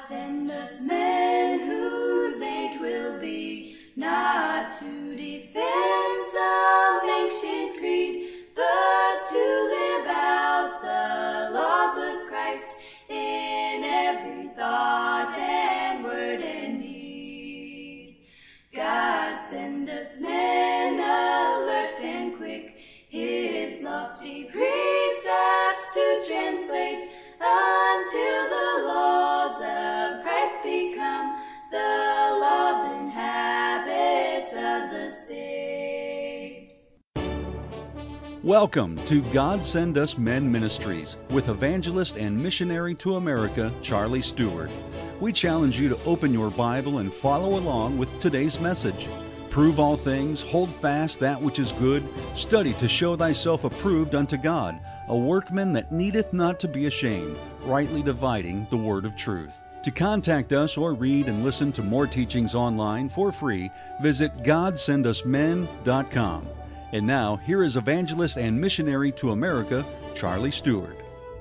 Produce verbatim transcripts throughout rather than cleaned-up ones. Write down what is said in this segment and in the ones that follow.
send us men whose age will be not to defend some ancient creed, but to live out the laws of Christ in every thought and word and deed. God send us men alert and quick, his lofty precepts to translate, until the laws of Christ become the laws and habits of the state. Welcome to God Send Us Men Ministries with evangelist and missionary to America, Charlie Stewart. We challenge you to open your Bible and follow along with today's message. Prove all things, hold fast that which is good, study to show thyself approved unto God, a workman that needeth not to be ashamed, rightly dividing the word of truth. To contact us or read and listen to more teachings online for free, visit god send us men dot com. And now, here is evangelist and missionary to America, Charlie Stewart.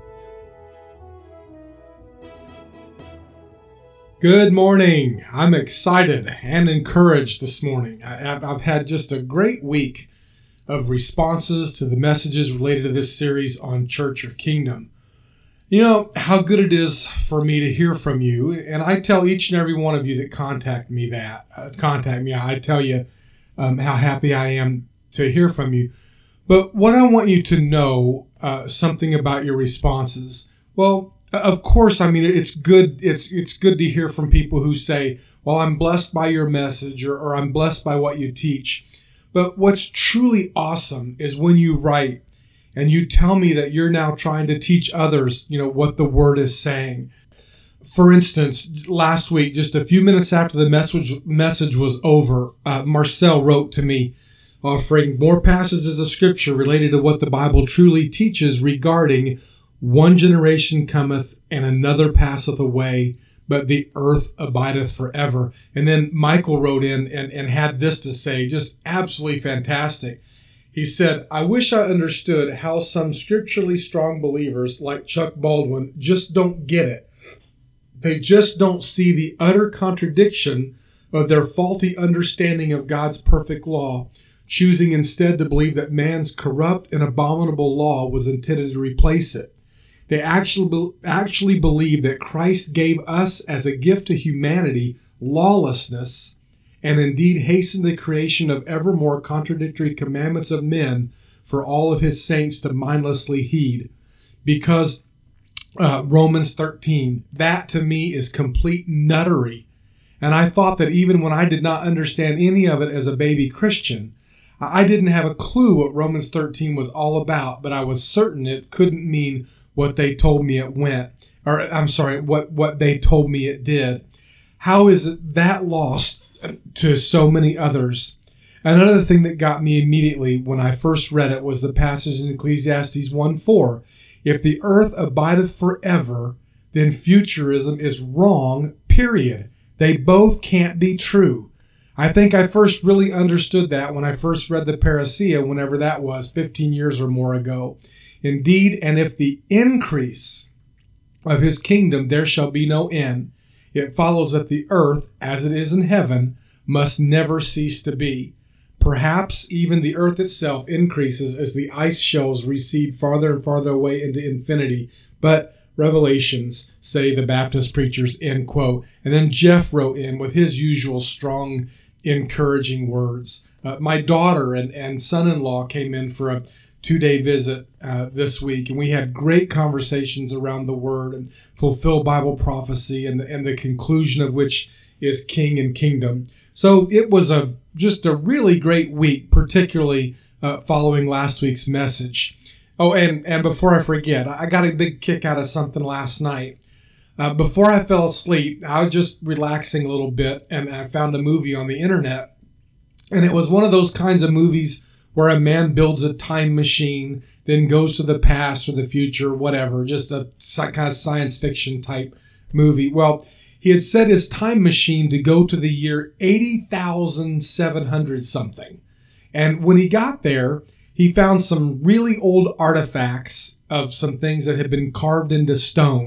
Good morning. I'm excited and encouraged this morning. I've had just a great week of responses to the messages related to this series on church or kingdom. You know how good it is for me to hear from you, and I tell each and every one of you that contact me that uh, contact me. I tell you um, how happy I am to hear from you. But what I want you to know uh, something about your responses. Well, of course, I mean it's good. It's it's good to hear from people who say, "Well, I'm blessed by your message," or, or "I'm blessed by what you teach." But what's truly awesome is when you write and you tell me that you're now trying to teach others, you know, what the Word is saying. For instance, last week, just a few minutes after the message message was over, uh, Marcel wrote to me, offering more passages of Scripture related to what the Bible truly teaches regarding one generation cometh and another passeth away, but the earth abideth forever. And then Michael wrote in and, and had this to say, just absolutely fantastic. He said, "I wish I understood how some scripturally strong believers like Chuck Baldwin just don't get it. They just don't see the utter contradiction of their faulty understanding of God's perfect law, choosing instead to believe that man's corrupt and abominable law was intended to replace it. They actually actually believe that Christ gave us as a gift to humanity lawlessness, and indeed hastened the creation of ever more contradictory commandments of men for all of his saints to mindlessly heed. Because uh, Romans thirteen, that to me is complete nuttery. And I thought that even when I did not understand any of it as a baby Christian, I didn't have a clue what Romans thirteen was all about, but I was certain it couldn't mean what they told me it went, or I'm sorry, what, what they told me it did. How is it that lost to so many others? Another thing that got me immediately when I first read it was the passage in Ecclesiastes one four. If the earth abideth forever, then futurism is wrong, period. They both can't be true. I think I first really understood that when I first read the Parousia, whenever that was, fifteen years or more ago. Indeed, and if the increase of his kingdom there shall be no end, it follows that the earth, as it is in heaven, must never cease to be. Perhaps even the earth itself increases as the ice shelves recede farther and farther away into infinity. But Revelations, say the Baptist preachers, end quote. And then Jeff wrote in with his usual strong, encouraging words. Uh, my daughter and, and son-in-law came in for a two-day visit uh, this week, and we had great conversations around the Word and fulfill Bible prophecy, and the, and the conclusion of which is King and Kingdom. So it was a just a really great week, particularly uh, following last week's message. Oh, and, and before I forget, I got a big kick out of something last night. Uh, before I fell asleep, I was just relaxing a little bit, and I found a movie on the internet, and it was one of those kinds of movies where a man builds a time machine, then goes to the past or the future, whatever, just a kind of science fiction type movie. Well, he had set his time machine to go to the year eighty thousand seven hundred something. And when he got there, he found some really old artifacts of some things that had been carved into stone.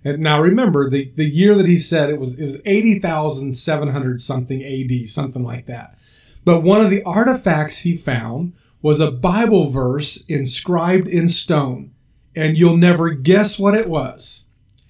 And now remember, the, the year that he said it was, it was eighty thousand seven hundred something A D, something like that. But one of the artifacts he found was a Bible verse inscribed in stone. And you'll never guess what it was.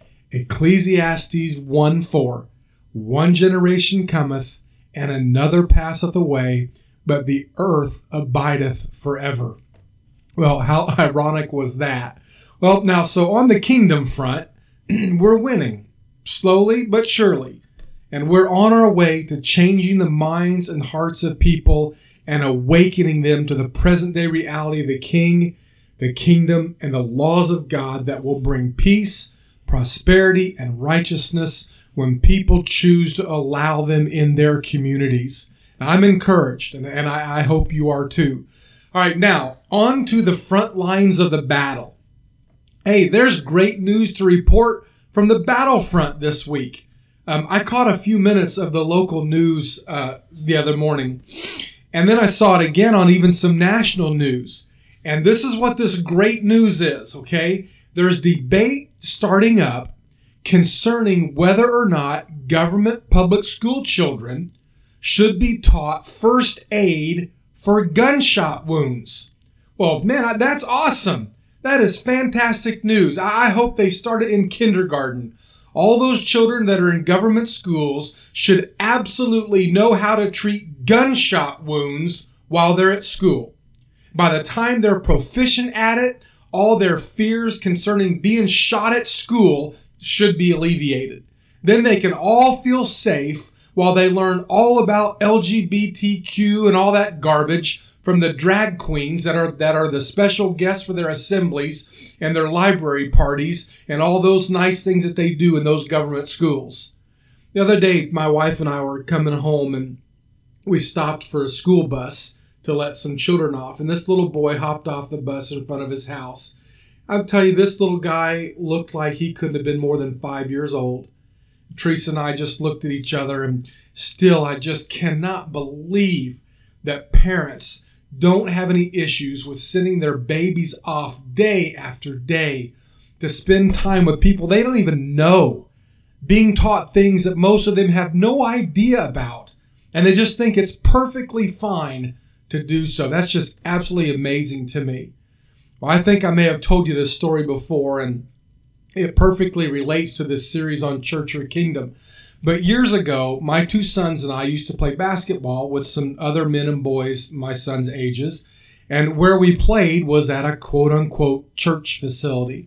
Ecclesiastes one four. One generation cometh, and another passeth away, but the earth abideth forever. Well, how ironic was that? Well, now, so on the kingdom front, we're winning, slowly but surely. And we're on our way to changing the minds and hearts of people and awakening them to the present day reality of the King, the kingdom, and the laws of God that will bring peace, prosperity, and righteousness when people choose to allow them in their communities. Now, I'm encouraged, and, and I, I hope you are too. All right, now, on to the front lines of the battle. Hey, there's great news to report from the battlefront this week. Um, I caught a few minutes of the local news uh, the other morning, and then I saw it again on even some national news. And this is what this great news is, okay? There's debate starting up concerning whether or not government public school children should be taught first aid for gunshot wounds. Well, man, that's awesome. That is fantastic news. I hope they start it in kindergarten. All those children that are in government schools should absolutely know how to treat gunshot wounds while they're at school. By the time they're proficient at it, all their fears concerning being shot at school should be alleviated. Then they can all feel safe while they learn all about L G B T Q and all that garbage from the drag queens that are that are the special guests for their assemblies and their library parties and all those nice things that they do in those government schools. The other day, my wife and I were coming home and we stopped for a school bus to let some children off. And this little boy hopped off the bus in front of his house. I'll tell you, this little guy looked like he couldn't have been more than five years old. Teresa and I just looked at each other, and still I just cannot believe that parents don't have any issues with sending their babies off day after day to spend time with people they don't even know, being taught things that most of them have no idea about, and they just think it's perfectly fine to do so. That's just absolutely amazing to me. Well, I think I may have told you this story before, and it perfectly relates to this series on Church or Kingdom. But years ago, my two sons and I used to play basketball with some other men and boys my son's ages, and where we played was at a quote-unquote church facility.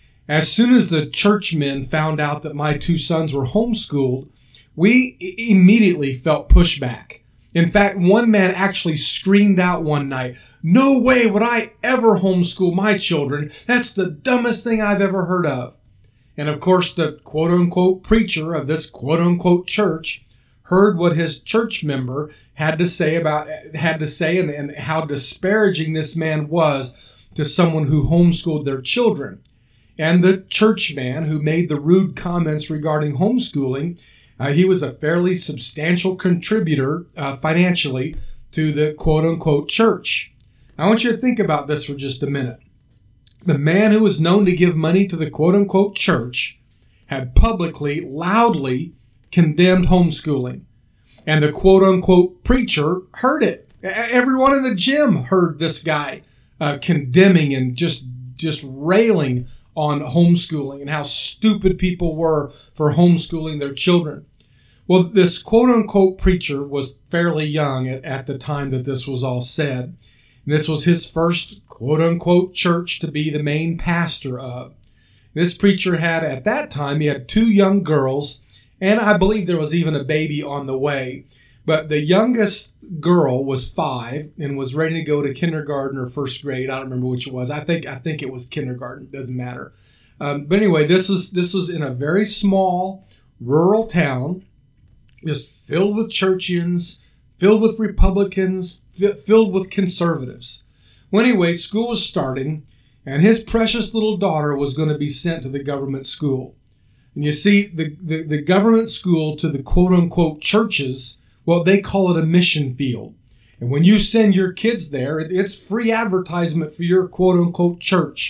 As soon as the churchmen found out that my two sons were homeschooled, we immediately felt pushback. In fact, one man actually screamed out one night, "No way would I ever homeschool my children. That's the dumbest thing I've ever heard of." And of course, the quote-unquote preacher of this quote-unquote church heard what his church member had to say about had to say and, and how disparaging this man was to someone who homeschooled their children. And the church man who made the rude comments regarding homeschooling, Uh, he was a fairly substantial contributor uh, financially to the quote-unquote church. I want you to think about this for just a minute. The man who was known to give money to the quote-unquote church had publicly, loudly condemned homeschooling. And the quote-unquote preacher heard it. Everyone in the gym heard this guy uh, condemning and just, just railing on homeschooling and how stupid people were for homeschooling their children. Well, this quote-unquote preacher was fairly young at, at the time that this was all said. This was his first quote-unquote church to be the main pastor of. This preacher had, at that time, he had two young girls, and I believe there was even a baby on the way. But the youngest girl was five and was ready to go to kindergarten or first grade. I don't remember which it was. I think I think it was kindergarten. Doesn't matter. Um, but anyway, this is this was in a very small rural town, just filled with churchians, filled with Republicans, f- filled with conservatives. Well, anyway, school was starting, and his precious little daughter was going to be sent to the government school. And you see, the, the, the government school to the quote-unquote churches, well, they call it a mission field. And when you send your kids there, it's free advertisement for your quote-unquote church.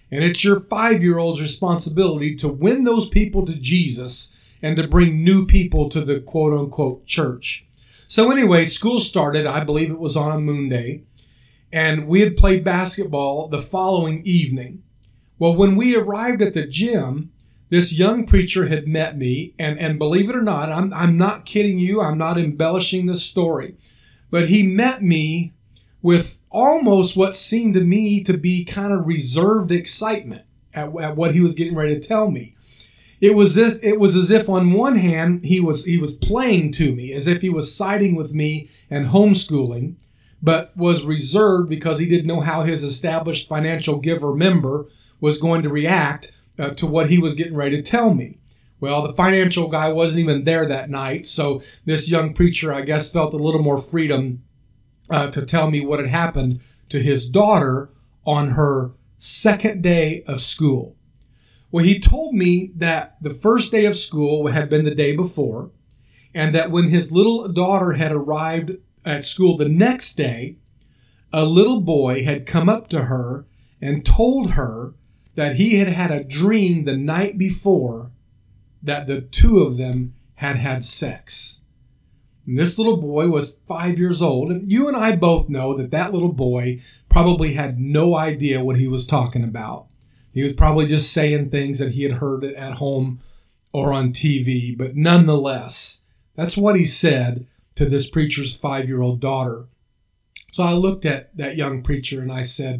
And it's your five-year-old's responsibility to win those people to Jesus and to bring new people to the quote-unquote church. So anyway, school started, I believe it was on a moon day, and we had played basketball the following evening. Well, when we arrived at the gym, this young preacher had met me, and, and believe it or not, I'm, I'm not kidding you, I'm not embellishing this story, but he met me with almost what seemed to me to be kind of reserved excitement at, at what he was getting ready to tell me. It was as, it was as if on one hand he was he was playing to me, as if he was siding with me and homeschooling, but was reserved because he didn't know how his established financial giver member was going to react uh, to what he was getting ready to tell me. Well, the financial guy wasn't even there that night, so this young preacher, I guess, felt a little more freedom Uh, to tell me what had happened to his daughter on her second day of school. Well, he told me that the first day of school had been the day before, and that when his little daughter had arrived at school the next day, a little boy had come up to her and told her that he had had a dream the night before that the two of them had had sex. And this little boy was five years old, and you and I both know that that little boy probably had no idea what he was talking about. He was probably just saying things that he had heard at home or on T V, but nonetheless, that's what he said to this preacher's five-year-old daughter. So I looked at that young preacher and I said,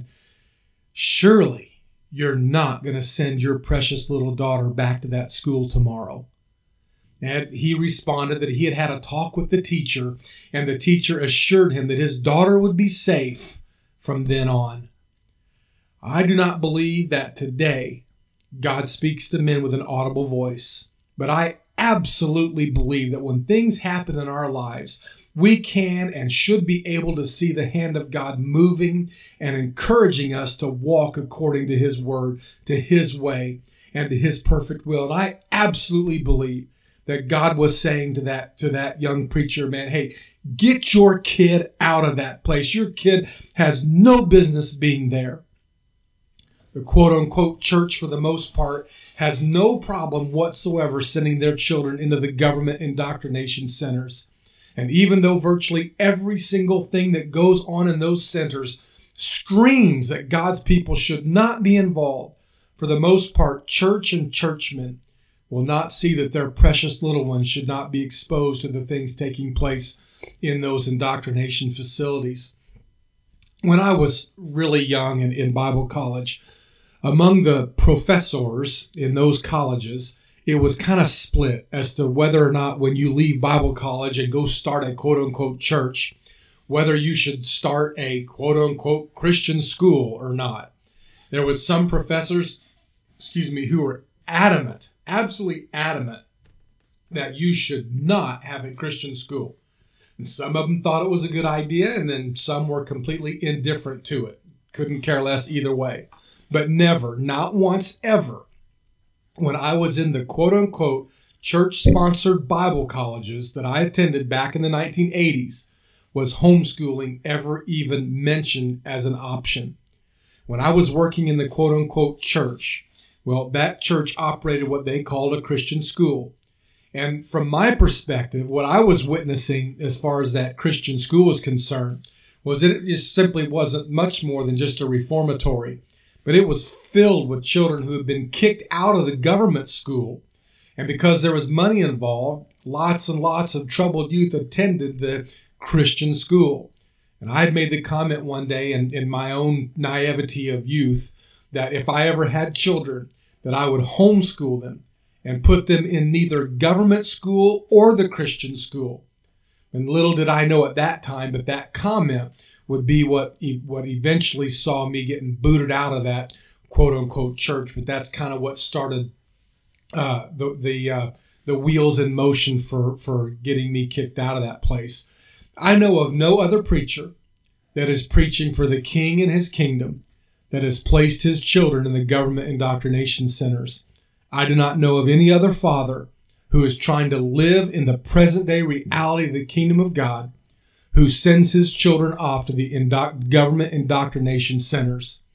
surely you're not going to send your precious little daughter back to that school tomorrow. And he responded that he had had a talk with the teacher, and the teacher assured him that his daughter would be safe from then on. I do not believe that today God speaks to men with an audible voice, but I absolutely believe that when things happen in our lives, we can and should be able to see the hand of God moving and encouraging us to walk according to His word, to His way, and to His perfect will. And I absolutely believe that God was saying to that, to that young preacher, man, hey, get your kid out of that place. Your kid has no business being there. The quote-unquote church, for the most part, has no problem whatsoever sending their children into the government indoctrination centers. And even though virtually every single thing that goes on in those centers screams that God's people should not be involved, for the most part, church and churchmen will not see that their precious little ones should not be exposed to the things taking place in those indoctrination facilities. When I was really young in, in Bible college, among the professors in those colleges, it was kind of split as to whether or not when you leave Bible college and go start a quote-unquote church, whether you should start a quote-unquote Christian school or not. There was some professors, excuse me, who were adamant, absolutely adamant, that you should not have a Christian school. And some of them thought it was a good idea, and then some were completely indifferent to it. Couldn't care less either way. But never, not once ever, when I was in the quote-unquote church-sponsored Bible colleges that I attended back in the nineteen eighties, was homeschooling ever even mentioned as an option. When I was working in the quote-unquote church, well, that church operated what they called a Christian school. And from my perspective, what I was witnessing as far as that Christian school was concerned was that it just simply wasn't much more than just a reformatory, but it was filled with children who had been kicked out of the government school. And because there was money involved, lots and lots of troubled youth attended the Christian school. And I had made the comment one day in, in my own naivety of youth that if I ever had children, that I would homeschool them and put them in neither government school or the Christian school. And little did I know at that time, but that comment would be what what eventually saw me getting booted out of that quote-unquote church. But that's kind of what started uh, the the uh, the wheels in motion for, for getting me kicked out of that place. I know of no other preacher that is preaching for the King and His kingdom that has placed his children in the government indoctrination centers. I do not know of any other father who is trying to live in the present-day reality of the kingdom of God who sends his children off to the indo- government indoctrination centers.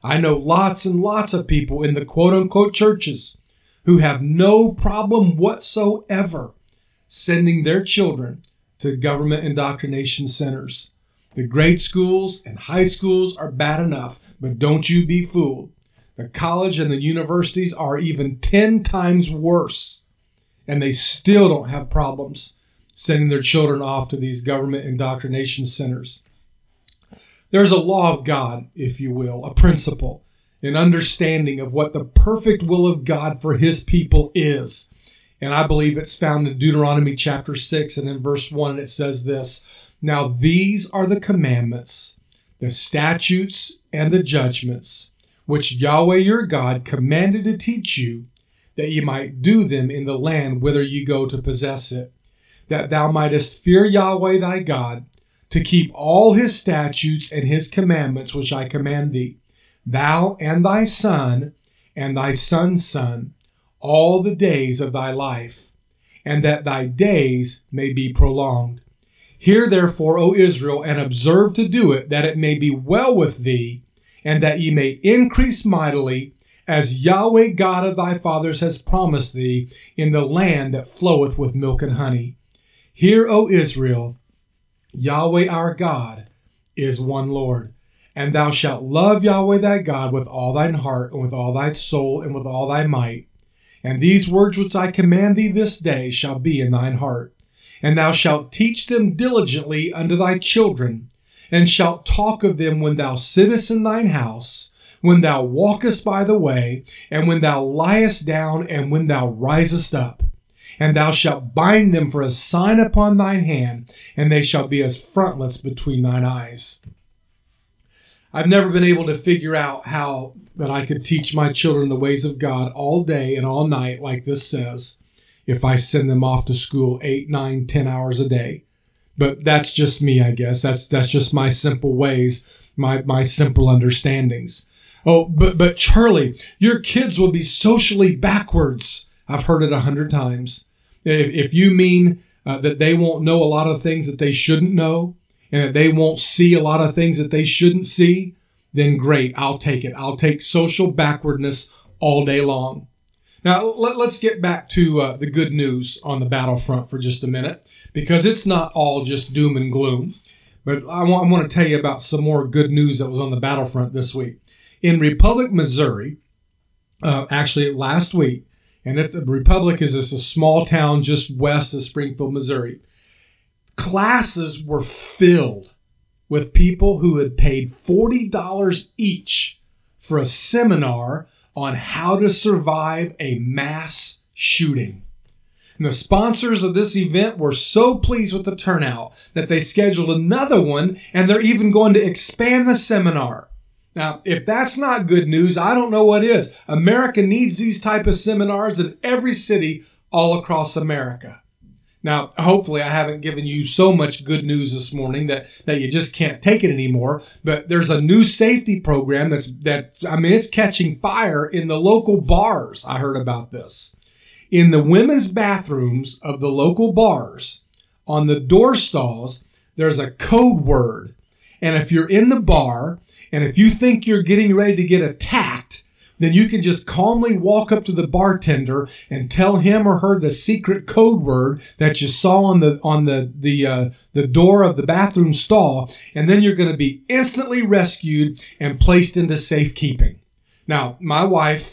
I know lots and lots of people in the quote-unquote churches who have no problem whatsoever sending their children to government indoctrination centers. The grade schools and high schools are bad enough, but don't you be fooled. The college and the universities are even ten times worse, and they still don't have problems sending their children off to these government indoctrination centers. There's a law of God, if you will, a principle, an understanding of what the perfect will of God for his people is. And I believe it's found in Deuteronomy chapter six, and in verse one it says this, "Now these are the commandments, the statutes, and the judgments, which Yahweh your God commanded to teach you, that ye might do them in the land whither ye go to possess it, that thou mightest fear Yahweh thy God, to keep all his statutes and his commandments which I command thee, thou and thy son and thy son's son, all the days of thy life, and that thy days may be prolonged. Hear therefore, O Israel, and observe to do it, that it may be well with thee, and that ye may increase mightily, as Yahweh God of thy fathers has promised thee, in the land that floweth with milk and honey. Hear, O Israel, Yahweh our God is one Lord, and thou shalt love Yahweh thy God with all thine heart, and with all thy soul, and with all thy might. And these words which I command thee this day shall be in thine heart. And thou shalt teach them diligently unto thy children, and shalt talk of them when thou sittest in thine house, when thou walkest by the way, and when thou liest down, and when thou risest up. And thou shalt bind them for a sign upon thine hand, and they shall be as frontlets between thine eyes." I've never been able to figure out how that I could teach my children the ways of God all day and all night, like this says, if I send them off to school eight, nine, ten hours a day. But that's just me, I guess. That's that's just my simple ways, my my simple understandings. Oh, but but Charlie, your kids will be socially backwards. I've heard it a hundred times. If, if you mean uh, that they won't know a lot of things that they shouldn't know, and that they won't see a lot of things that they shouldn't see, then great, I'll take it. I'll take social backwardness all day long. Now, let, let's get back to uh, the good news on the battlefront for just a minute, because it's not all just doom and gloom. But I want, I want to tell you about some more good news that was on the battlefront this week. In Republic, Missouri, uh, actually last week, and if the Republic is just a small town just west of Springfield, Missouri, classes were filled with people who had paid forty dollars each for a seminar on how to survive a mass shooting. And the sponsors of this event were so pleased with the turnout that they scheduled another one, and they're even going to expand the seminar. Now, if that's not good news, I don't know what is. America needs these type of seminars in every city all across America. Now, hopefully I haven't given you so much good news this morning that, that you just can't take it anymore. But there's a new safety program that's, that, I mean, it's catching fire in the local bars. I heard about this. In the women's bathrooms of the local bars, on the door stalls, there's a code word. And if you're in the bar, and if you think you're getting ready to get attacked, then you can just calmly walk up to the bartender and tell him or her the secret code word that you saw on the on the the uh, the door of the bathroom stall, and then you're going to be instantly rescued and placed into safekeeping. Now, my wife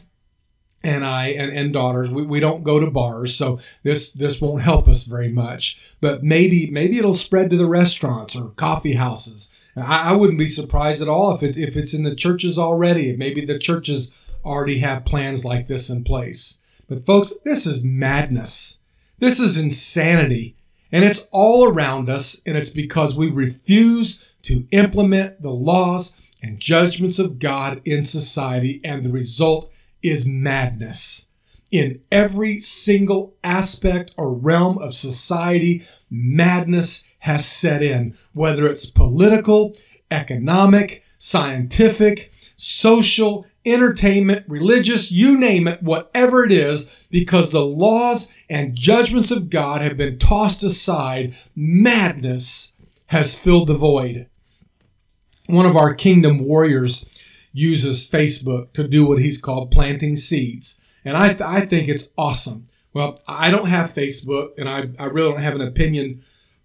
and I and, and daughters, we, we don't go to bars, so this this won't help us very much. But maybe maybe it'll spread to the restaurants or coffee houses. I, I wouldn't be surprised at all if it if it's in the churches already. Maybe the churches already have plans like this in place. But folks, this is madness. This is insanity. And it's all around us, and it's because we refuse to implement the laws and judgments of God in society, and the result is madness. In every single aspect or realm of society, madness has set in, whether it's political, economic, scientific, social, entertainment, religious, you name it, whatever it is, because the laws and judgments of God have been tossed aside, madness has filled the void. One of our kingdom warriors uses Facebook to do what he's called planting seeds. And I, th- I think it's awesome. Well, I don't have Facebook, and I, I really don't have an opinion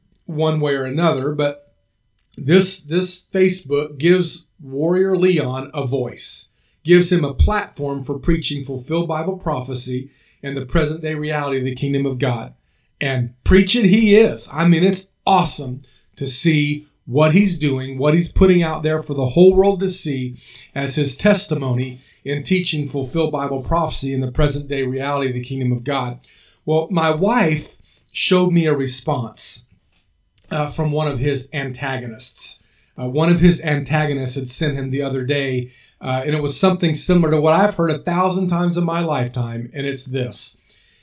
one way or another, but this, this Facebook gives Warrior Leon a voice, gives him a platform for preaching fulfilled Bible prophecy and the present day reality of the kingdom of God. And preaching he is. I mean, it's awesome to see what he's doing, what he's putting out there for the whole world to see as his testimony in teaching fulfilled Bible prophecy in the present day reality of the kingdom of God. Well, my wife showed me a response uh, from one of his antagonists. Uh, one of his antagonists had sent him the other day, uh, and it was something similar to what I've heard a thousand times in my lifetime, and it's this.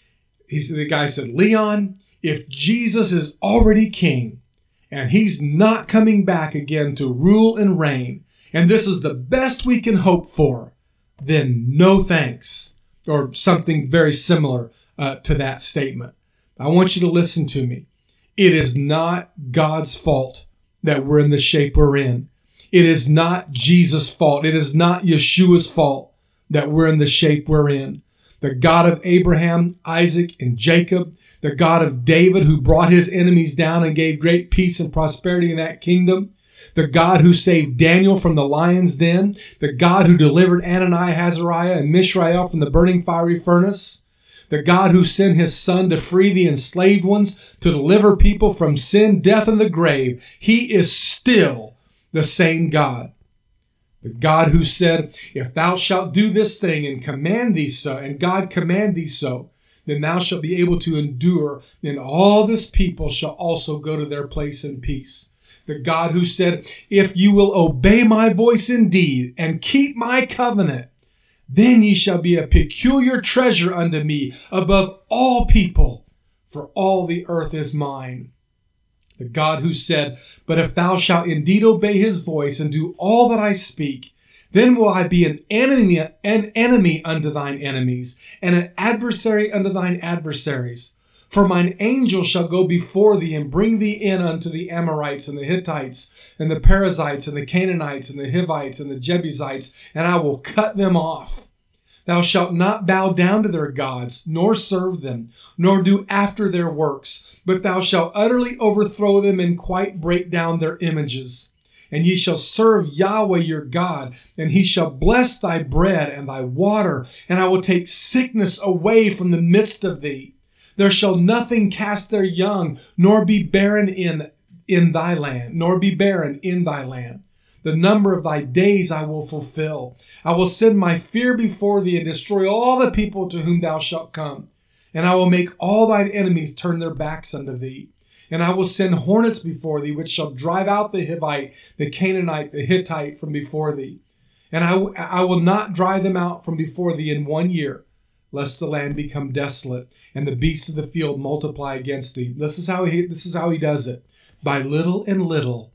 He said, the guy said, Leon, if Jesus is already king, and he's not coming back again to rule and reign, and this is the best we can hope for, then no thanks, or something very similar uh, to that statement. I want you to listen to me. It is not God's fault that we're in the shape we're in. It is not Jesus' fault. It is not Yeshua's fault that we're in the shape we're in. The God of Abraham, Isaac, and Jacob, the God of David who brought his enemies down and gave great peace and prosperity in that kingdom, the God who saved Daniel from the lion's den, the God who delivered Ananias, Azariah, and Mishael from the burning fiery furnace, the God who sent his son to free the enslaved ones, to deliver people from sin, death, and the grave. He is still the same God. The God who said, if thou shalt do this thing and command thee so, and God command thee so, then thou shalt be able to endure, and all this people shall also go to their place in peace. The God who said, if you will obey my voice indeed and keep my covenant, then ye shall be a peculiar treasure unto me above all people, for all the earth is mine. The God who said, but if thou shalt indeed obey his voice and do all that I speak, then will I be an enemy, an enemy unto thine enemies, and an adversary unto thine adversaries. For mine angel shall go before thee and bring thee in unto the Amorites and the Hittites and the Perizzites and the Canaanites and the Hivites and the Jebusites, and I will cut them off. Thou shalt not bow down to their gods, nor serve them, nor do after their works, but thou shalt utterly overthrow them and quite break down their images. And ye shall serve Yahweh your God, and he shall bless thy bread and thy water, and I will take sickness away from the midst of thee. There shall nothing cast their young, nor be barren in, in thy land, nor be barren in thy land. The number of thy days I will fulfill. I will send my fear before thee and destroy all the people to whom thou shalt come. And I will make all thine enemies turn their backs unto thee. And I will send hornets before thee, which shall drive out the Hivite, the Canaanite, the Hittite from before thee. And I, w- I will not drive them out from before thee in one year, lest the land become desolate and the beasts of the field multiply against thee. This is how he, this is how he does it. By little and little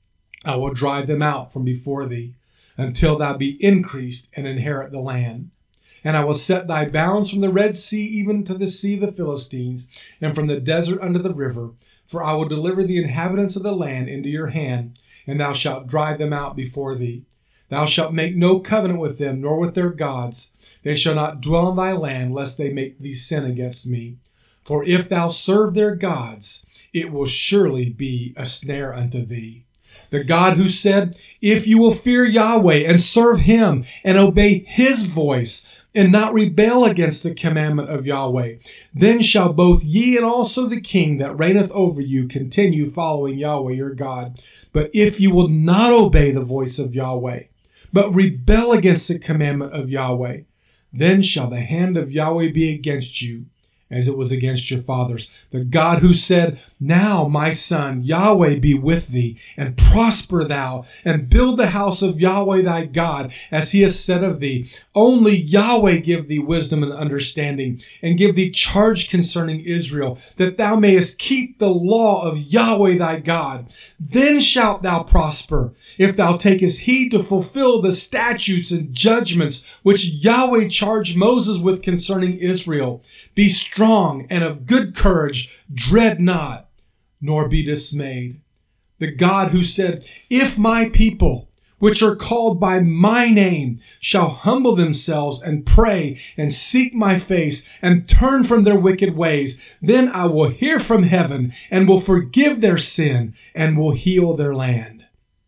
I will drive them out from before thee, until thou be increased and inherit the land. And I will set thy bounds from the Red Sea even to the sea of the Philistines, and from the desert unto the river. For I will deliver the inhabitants of the land into your hand, and thou shalt drive them out before thee. Thou shalt make no covenant with them, nor with their gods. They shall not dwell in thy land, lest they make thee sin against me. For if thou serve their gods, it will surely be a snare unto thee. The God who said, if you will fear Yahweh and serve him and obey his voice and not rebel against the commandment of Yahweh, then shall both ye and also the king that reigneth over you continue following Yahweh your God. But if you will not obey the voice of Yahweh, but rebel against the commandment of Yahweh, then shall the hand of Yahweh be against you, as it was against your fathers. The God who said, now, my son, Yahweh be with thee, and prosper thou, and build the house of Yahweh thy God, as he has said of thee. Only Yahweh give thee wisdom and understanding, and give thee charge concerning Israel, that thou mayest keep the law of Yahweh thy God. Then shalt thou prosper, if thou takest heed to fulfill the statutes and judgments which Yahweh charged Moses with concerning Israel. Be strong and of good courage, dread not, nor be dismayed. The God who said, if my people, which are called by my name, shall humble themselves and pray and seek my face and turn from their wicked ways, then I will hear from heaven and will forgive their sin and will heal their land.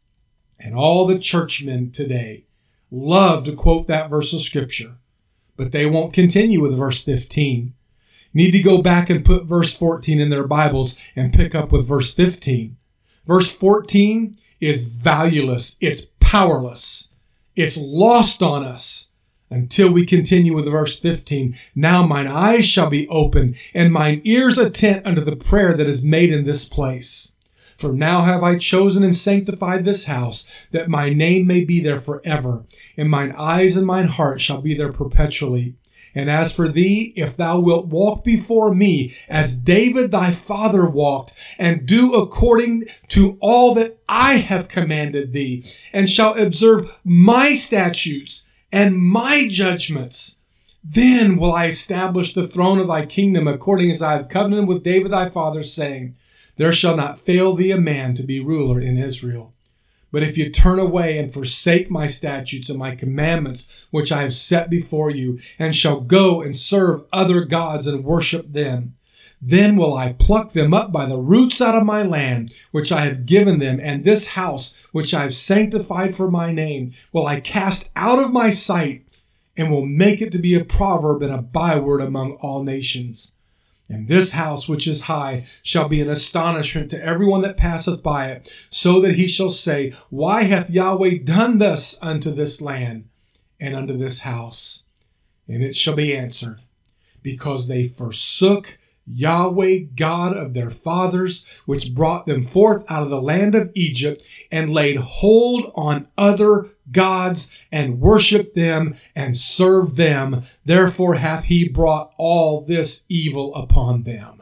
And all the churchmen today love to quote that verse of scripture, but they won't continue with verse fifteen. Need to go back and put verse fourteen in their Bibles and pick up with verse fifteen. Verse fourteen is valueless. It's powerless. It's lost on us until we continue with verse fifteen. Now mine eyes shall be open and mine ears attent unto the prayer that is made in this place. For now have I chosen and sanctified this house, that my name may be there forever, and mine eyes and mine heart shall be there perpetually. And as for thee, if thou wilt walk before me, as David thy father walked, and do according to all that I have commanded thee, and shall observe my statutes and my judgments, then will I establish the throne of thy kingdom, according as I have covenanted with David thy father, saying, there shall not fail thee a man to be ruler in Israel. But if you turn away and forsake my statutes and my commandments, which I have set before you, and shall go and serve other gods and worship them, then will I pluck them up by the roots out of my land, which I have given them, and this house, which I have sanctified for my name, will I cast out of my sight, and will make it to be a proverb and a byword among all nations. And this house which is high shall be an astonishment to everyone that passeth by it, so that he shall say, why hath Yahweh done thus unto this land and unto this house? And it shall be answered, because they forsook Yahweh God of their fathers, which brought them forth out of the land of Egypt, and laid hold on other gods, and worshipped them, and served them. Therefore hath he brought all this evil upon them.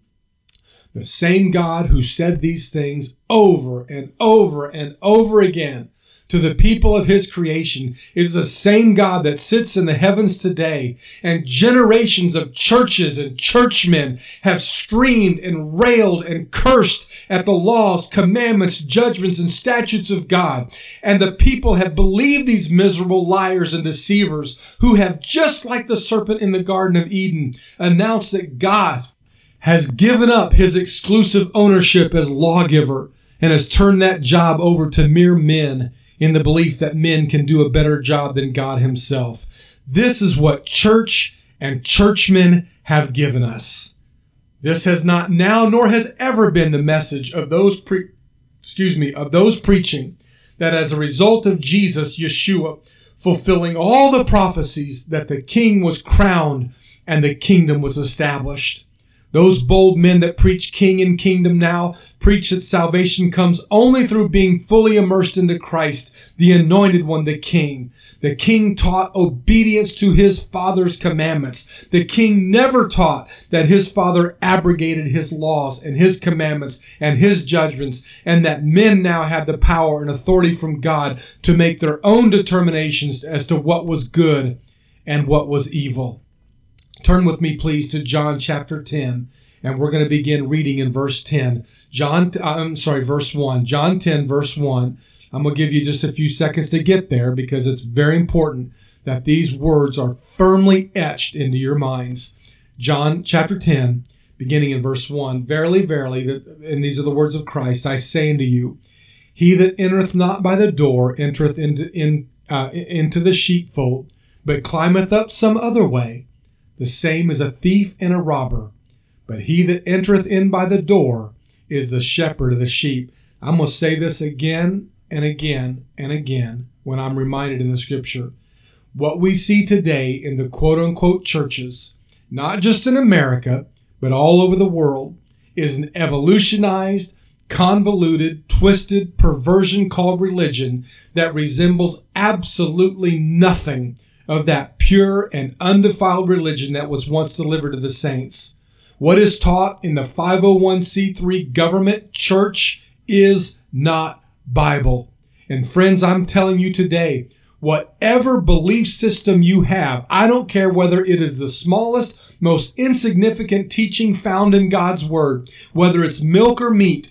The same God who said these things over and over and over again to the people of his creation is the same God that sits in the heavens today, and generations of churches and churchmen have screamed and railed and cursed at the laws, commandments, judgments, and statutes of God. And the people have believed these miserable liars and deceivers who have, just like the serpent in the Garden of Eden, announced that God has given up his exclusive ownership as lawgiver and has turned that job over to mere men, in the belief that men can do a better job than God himself. This is what church and churchmen have given us. This has not now nor has ever been the message of those pre- excuse me, of those preaching that as a result of Jesus, Yeshua, fulfilling all the prophecies, that the king was crowned and the kingdom was established. Those bold men that preach king and kingdom now preach that salvation comes only through being fully immersed into Christ, the anointed one, the king. The king taught obedience to his father's commandments. The king never taught that his father abrogated his laws and his commandments and his judgments, and that men now have the power and authority from God to make their own determinations as to what was good and what was evil. Turn with me, please, to John chapter ten, and we're going to begin reading in verse ten. John, I'm sorry, verse one. John ten, verse one. I'm going to give you just a few seconds to get there because it's very important that these words are firmly etched into your minds. John chapter ten, beginning in verse one. Verily, verily, and these are the words of Christ, I say unto you, he that entereth not by the door entereth into, in, uh, into the sheepfold, but climbeth up some other way. The same is a thief and a robber. But he that entereth in by the door is the shepherd of the sheep. I'm going to say this again and again and again when I'm reminded in the scripture. What we see today in the quote-unquote churches, not just in America, but all over the world, is an evolutionized, convoluted, twisted perversion called religion that resembles absolutely nothing of that pure and undefiled religion that was once delivered to the saints. What is taught in the five oh one c three government church is not Bible. And friends, I'm telling you today, whatever belief system you have, I don't care whether it is the smallest, most insignificant teaching found in God's Word, whether it's milk or meat,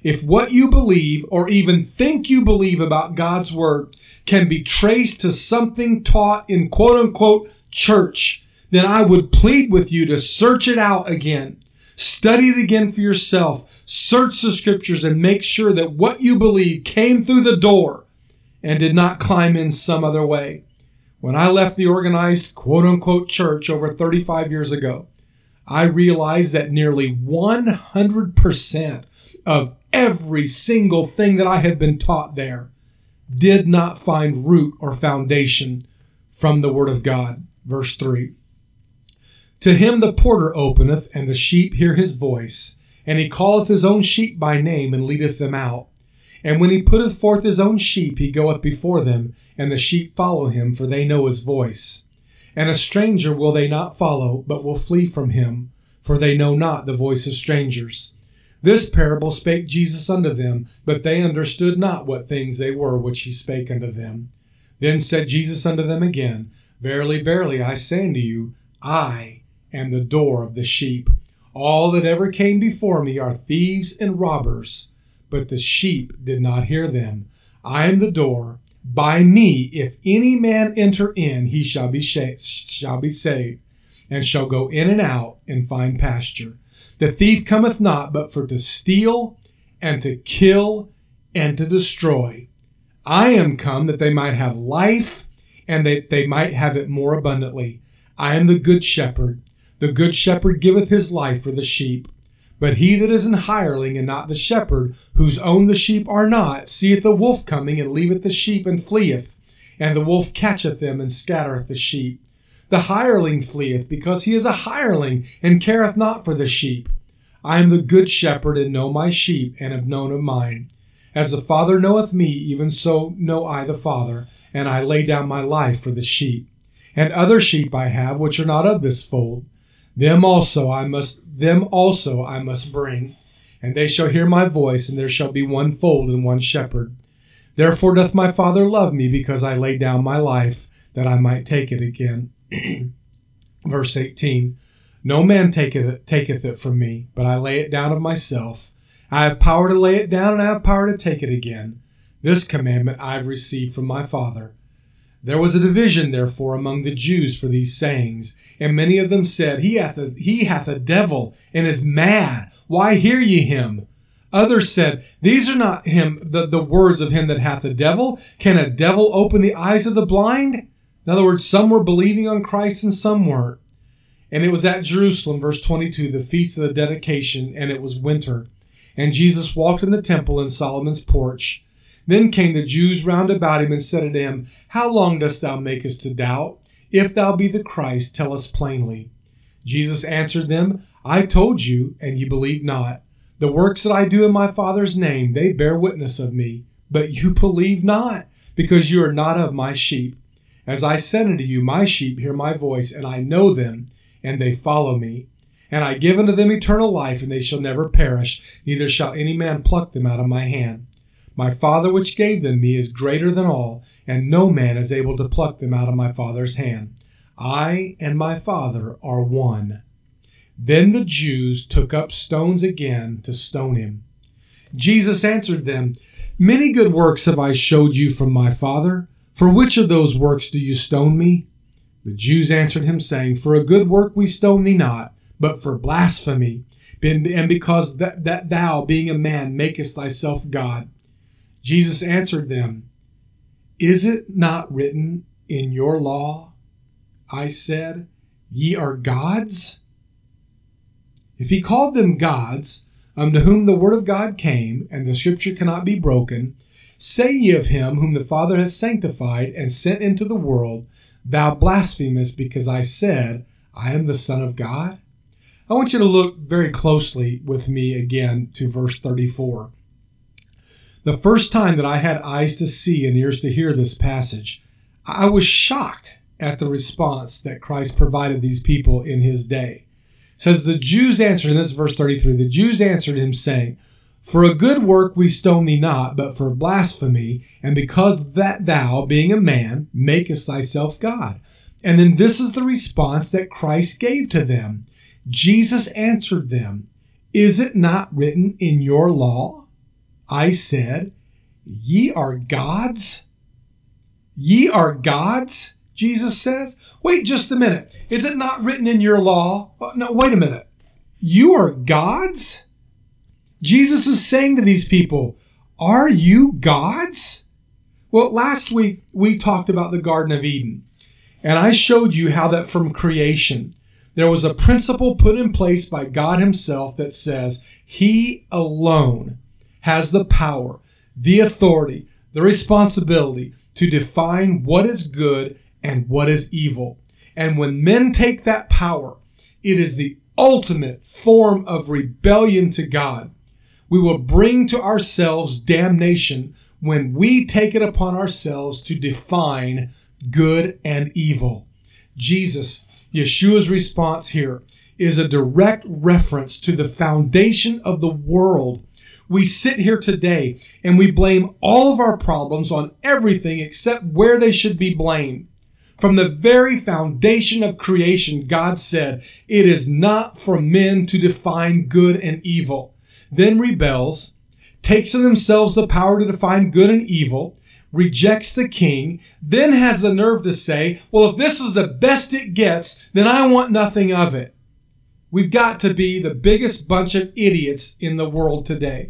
If what you believe or even think you believe about God's word can be traced to something taught in quote-unquote church, then I would plead with you to search it out again. Study it again for yourself. Search the scriptures and make sure that what you believe came through the door and did not climb in some other way. When I left the organized quote-unquote church over thirty-five years ago, I realized that nearly one hundred percent of every single thing that I had been taught there did not find root or foundation from the Word of God. Verse three. To him the porter openeth, and the sheep hear his voice. And he calleth his own sheep by name, and leadeth them out. And when he putteth forth his own sheep, he goeth before them, and the sheep follow him, for they know his voice. And a stranger will they not follow, but will flee from him, for they know not the voice of strangers. This parable spake Jesus unto them, but they understood not what things they were which he spake unto them. Then said Jesus unto them again, Verily, verily, I say unto you, I am the door of the sheep. All that ever came before me are thieves and robbers, but the sheep did not hear them. I am the door. By me, if any man enter in, he shall be sh- shall be saved, and shall go in and out and find pasture. The thief cometh not but for to steal and to kill and to destroy. I am come that they might have life, and that they might have it more abundantly. I am the good shepherd. The good shepherd giveth his life for the sheep. But he that is an hireling, and not the shepherd, whose own the sheep are not, seeth the wolf coming, and leaveth the sheep, and fleeth. And the wolf catcheth them, and scattereth the sheep. The hireling fleeth, because he is a hireling, and careth not for the sheep. I am the good shepherd, and know my sheep, and have known of mine. As the Father knoweth me, even so know I the Father, and I lay down my life for the sheep. And other sheep I have, which are not of this fold. Them also I must, them also I must bring, and they shall hear my voice, and there shall be one fold and one shepherd. Therefore doth my Father love me, because I lay down my life, that I might take it again. Verse eighteen. No man taketh it, taketh it from me, but I lay it down of myself. I have power to lay it down, and I have power to take it again. This commandment I have received from my Father. There was a division, therefore, among the Jews for these sayings, and many of them said, He hath a, he hath a devil, and is mad. Why hear ye him? Others said, These are not him, the, the words of him that hath a devil. Can a devil open the eyes of the blind? In other words, some were believing on Christ and some weren't. And it was at Jerusalem, verse twenty-two, the feast of the dedication, and it was winter. And Jesus walked in the temple in Solomon's porch. Then came the Jews round about him, and said unto him, How long dost thou make us to doubt? If thou be the Christ, tell us plainly. Jesus answered them, I told you, and ye believe not. The works that I do in my Father's name, they bear witness of me. But you believe not, because you are not of my sheep. As I said unto you, my sheep hear my voice, and I know them, and they follow me. And I give unto them eternal life, and they shall never perish, neither shall any man pluck them out of my hand. My Father which gave them me is greater than all, and no man is able to pluck them out of my Father's hand. I and my Father are one. Then the Jews took up stones again to stone him. Jesus answered them, Many good works have I showed you from my Father. For which of those works do you stone me? The Jews answered him, saying, For a good work we stone thee not, but for blasphemy, and because that, that thou, being a man, makest thyself God. Jesus answered them, Is it not written in your law, I said, Ye are gods? If he called them gods, unto whom the word of God came, and the scripture cannot be broken, say ye of him whom the Father hath sanctified and sent into the world, Thou blasphemest, because I said, I am the Son of God? I want you to look very closely with me again to verse thirty-four. The first time that I had eyes to see and ears to hear this passage, I was shocked at the response that Christ provided these people in his day. It says, the Jews answered, in this verse thirty-three, the Jews answered him, saying, For a good work we stone thee not, but for blasphemy, and because that thou, being a man, makest thyself God. And then this is the response that Christ gave to them. Jesus answered them, Is it not written in your law? I said, ye are gods? Ye are gods, Jesus says. Wait just a minute. Is it not written in your law? No, wait a minute. You are gods? Jesus is saying to these people, are you gods? Well, last week we talked about the Garden of Eden, and I showed you how that from creation, there was a principle put in place by God himself that says he alone has the power, the authority, the responsibility to define what is good and what is evil. And when men take that power, it is the ultimate form of rebellion to God. We will bring to ourselves damnation when we take it upon ourselves to define good and evil. Jesus, Yeshua's response here, is a direct reference to the foundation of the world. We sit here today and we blame all of our problems on everything except where they should be blamed. From the very foundation of creation, God said, it is not for men to define good and evil. Then rebels, takes in themselves the power to define good and evil, rejects the king, then has the nerve to say, well, if this is the best it gets, then I want nothing of it. We've got to be the biggest bunch of idiots in the world today.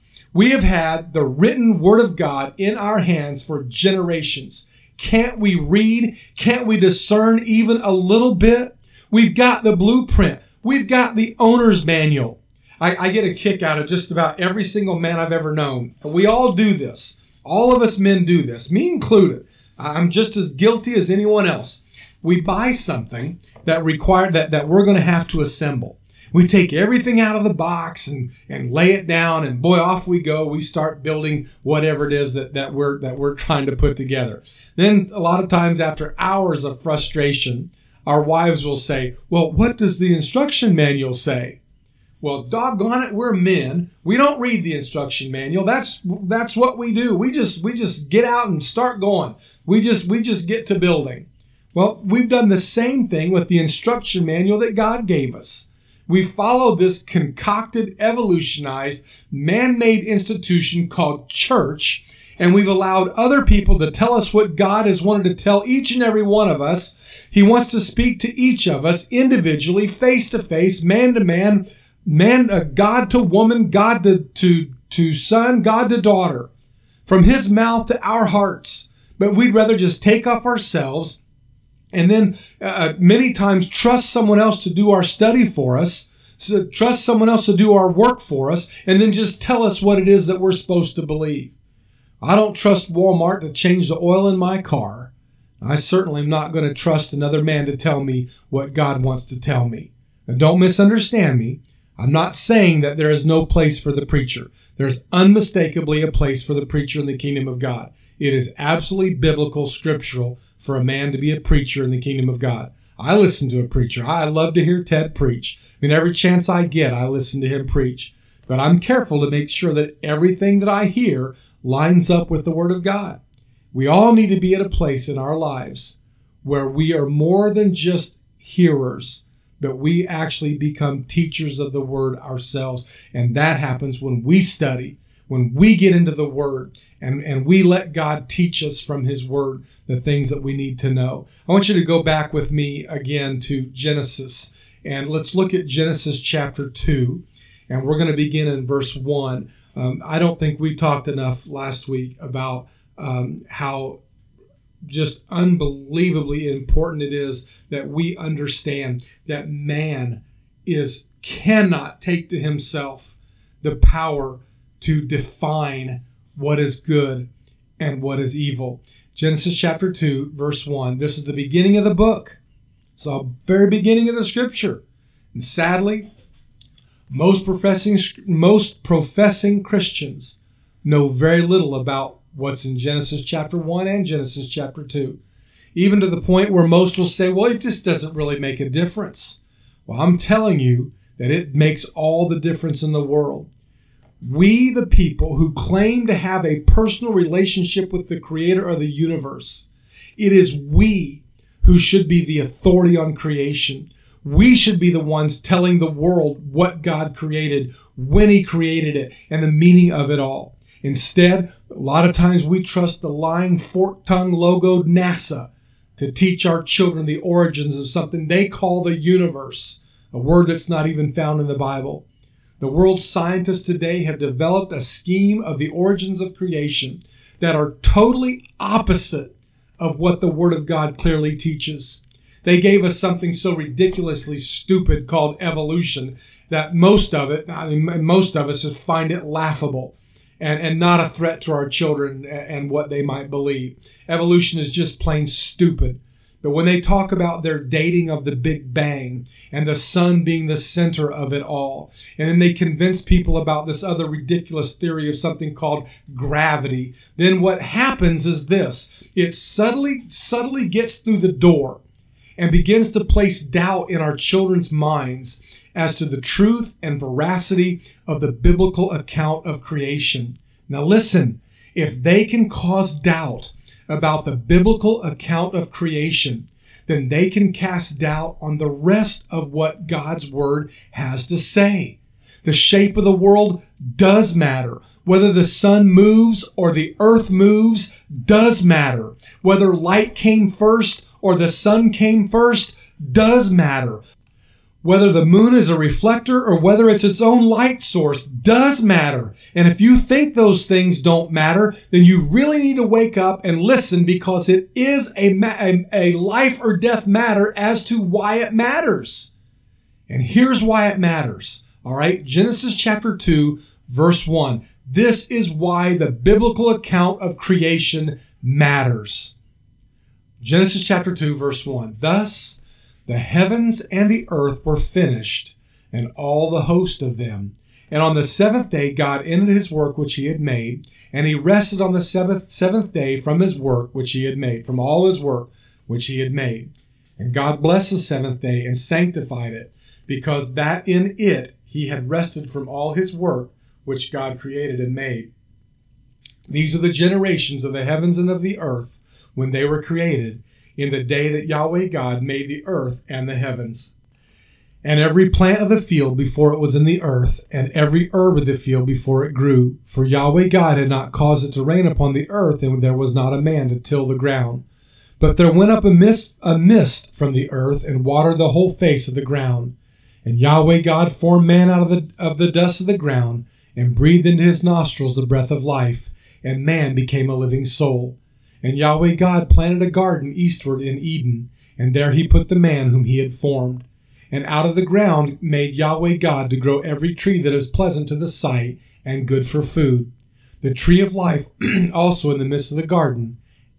We have had the written word of God in our hands for generations. Can't we read? Can't we discern even a little bit? We've got the blueprint. We've got the owner's manual. I, I get a kick out of just about every single man I've ever known. And we all do this. All of us men do this, me included. I'm just as guilty as anyone else. We buy something that require that, that we're going to have to assemble. We take everything out of the box and, and lay it down, and boy, off we go. We start building whatever it is that, that we're that we're trying to put together. Then a lot of times after hours of frustration, our wives will say, well, what does the instruction manual say? Well, doggone it, we're men. We don't read the instruction manual. That's that's what we do. We just we just get out and start going. We just we just get to building. Well, we've done the same thing with the instruction manual that God gave us. We followed this concocted, evolutionized, man-made institution called church, and we've allowed other people to tell us what God has wanted to tell each and every one of us. He wants to speak to each of us individually, face to face, man to man, man, uh, God to woman, God to, to, to son, God to daughter, from his mouth to our hearts. But we'd rather just take off ourselves and then uh, many times trust someone else to do our study for us, so trust someone else to do our work for us, and then just tell us what it is that we're supposed to believe. I don't trust Walmart to change the oil in my car. I certainly am not going to trust another man to tell me what God wants to tell me. Now, don't misunderstand me. I'm not saying that there is no place for the preacher. There's unmistakably a place for the preacher in the kingdom of God. It is absolutely biblical, scriptural, for a man to be a preacher in the kingdom of God. I listen to a preacher. I love to hear Ted preach. I mean, every chance I get, I listen to him preach. But I'm careful to make sure that everything that I hear lines up with the Word of God. We all need to be at a place in our lives where we are more than just hearers, but we actually become teachers of the Word ourselves. And that happens when we study, when we get into the Word, and, and we let God teach us from His Word the things that we need to know. I want you to go back with me again to Genesis, and let's look at Genesis chapter two, and we're going to begin in verse one. Um, I don't think we talked enough last week about um, how just unbelievably important it is that we understand that man is cannot take to himself the power to define what is good and what is evil. Genesis chapter two, verse one. This is the beginning of the book. It's the very beginning of the scripture. And sadly, most professing most professing Christians know very little about what's in Genesis chapter one and Genesis chapter two. Even to the point where most will say, well, it just doesn't really make a difference. Well, I'm telling you that it makes all the difference in the world. We, the people who claim to have a personal relationship with the creator of the universe, it is we who should be the authority on creation. We should be the ones telling the world what God created, when He created it, and the meaning of it all. Instead, a lot of times we trust the lying, fork-tongued, logoed NASA to teach our children the origins of something they call the universe, a word that's not even found in the Bible. The world's scientists today have developed a scheme of the origins of creation that are totally opposite of what the Word of God clearly teaches. They gave us something so ridiculously stupid called evolution that most of it, I mean, most of us just find it laughable and, and not a threat to our children and what they might believe. Evolution is just plain stupid. But when they talk about their dating of the Big Bang and the sun being the center of it all, and then they convince people about this other ridiculous theory of something called gravity, then what happens is this. It subtly, subtly gets through the door and begins to place doubt in our children's minds as to the truth and veracity of the biblical account of creation. Now listen, if they can cause doubt about the biblical account of creation, then they can cast doubt on the rest of what God's Word has to say. The shape of the world does matter. Whether the sun moves or the earth moves does matter. Whether light came first or the sun came first does matter. Whether the moon is a reflector or whether it's its own light source does matter. And if you think those things don't matter, then you really need to wake up and listen, because it is a, ma- a, a life or death matter as to why it matters. And here's why it matters. All right, Genesis chapter two, verse one. This is why the biblical account of creation matters. Genesis chapter two, verse one. Thus, the heavens and the earth were finished, and all the host of them. And on the seventh day God ended his work which he had made, and he rested on the seventh, seventh day from his work which he had made, from all his work which he had made. And God blessed the seventh day and sanctified it, because that in it he had rested from all his work which God created and made. These are the generations of the heavens and of the earth when they were created, in the day that Yahweh God made the earth and the heavens. And every plant of the field before it was in the earth, and every herb of the field before it grew. For Yahweh God had not caused it to rain upon the earth, and there was not a man to till the ground. But there went up a mist, a mist from the earth, and watered the whole face of the ground. And Yahweh God formed man out of the, of the dust of the ground, and breathed into his nostrils the breath of life, and man became a living soul. And Yahweh God planted a garden eastward in Eden, and there he put the man whom he had formed. And out of the ground made Yahweh God to grow every tree that is pleasant to the sight and good for food, the tree of life also in the midst of the garden,